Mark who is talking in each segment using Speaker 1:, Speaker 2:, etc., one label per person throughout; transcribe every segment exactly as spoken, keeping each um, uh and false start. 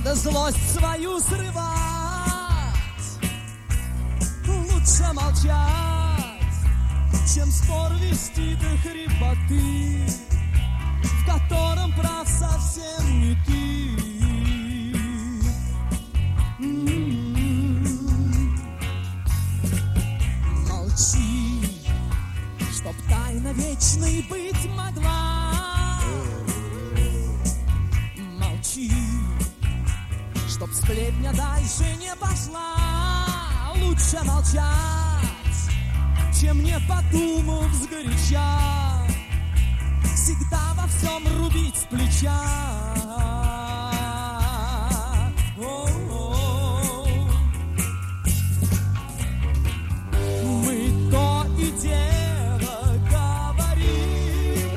Speaker 1: надо злость свою срывать. Лучше молчать, чем спор вести до хрипоты, в котором прав совсем не ты. М-м-м. Молчи, чтоб тайна вечной быть могла. Молчи, чтоб сплетня дальше не пошла. Лучше молчать, чем не подумав сгоряча, всегда во всем рубить с плеча. О-о-о. Мы то и дело говорим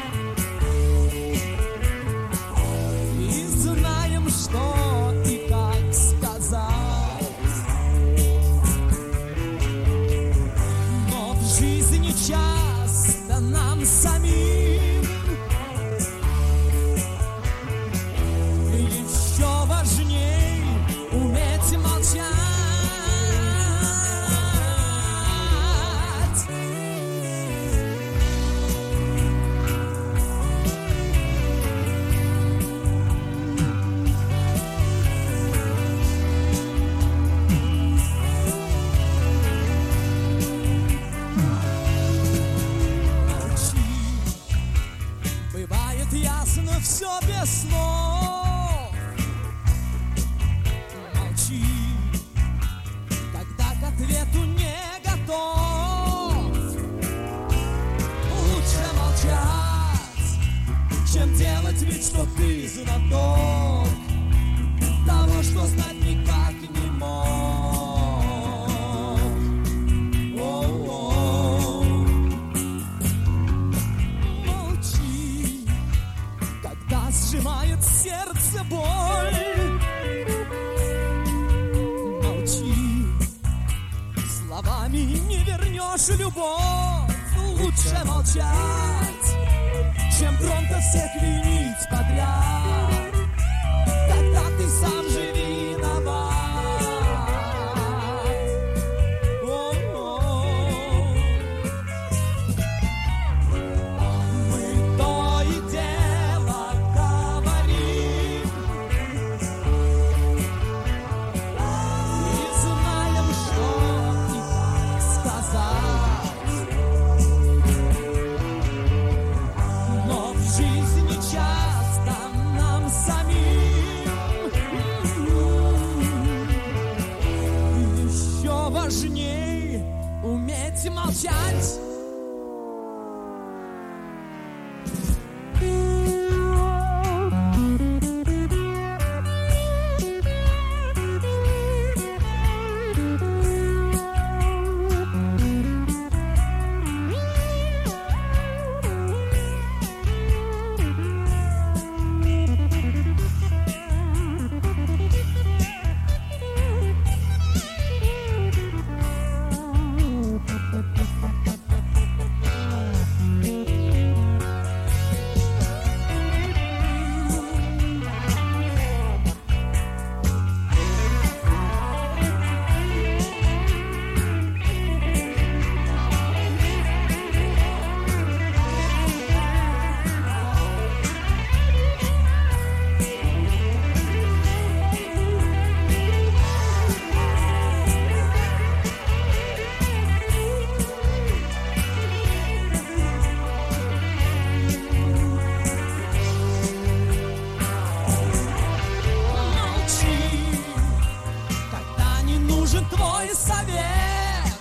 Speaker 1: и знаем, что и как сказать. Но в жизни часто нам самим еще важней уметь молчать. Бывает ясно все без слов. Молчи, когда к ответу не готов. Лучше молчать, чем делать вид, что ты знаток того, что знать никак не мог. О-о-о. Молчи, когда сжимает сердце боль. Молчи, словами не вернешь любовь. Лучше молчать, чем громко всех винить подряд, когда ты сам же виноват. О-о-о. Мы то и дело говорим и знаем, что и как сказать. Но в жизни часто нам самим еще важней уметь молчать. Твой совет.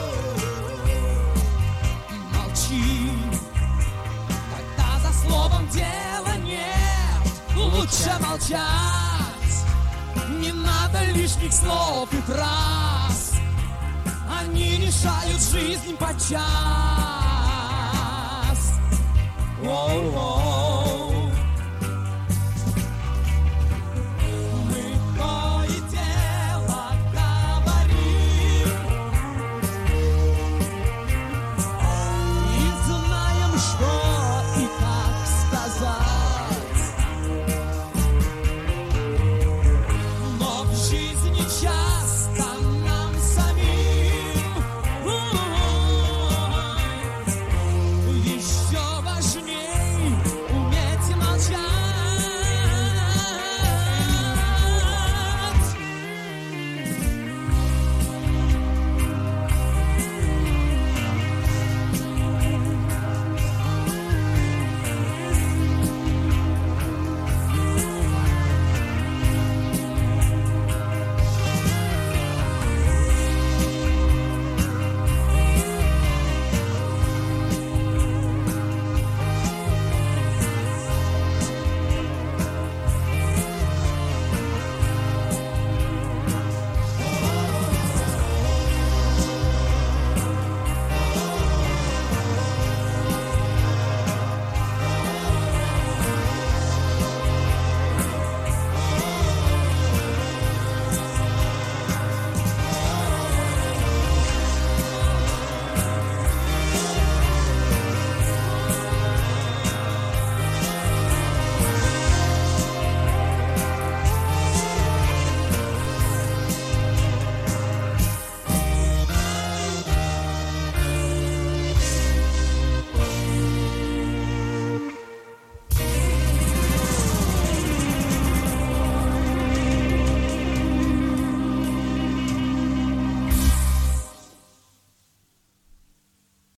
Speaker 1: Молчи, когда за словом дела нет. Лучше молчать, не надо лишних слов и фраз. Они решают жизнь подчас.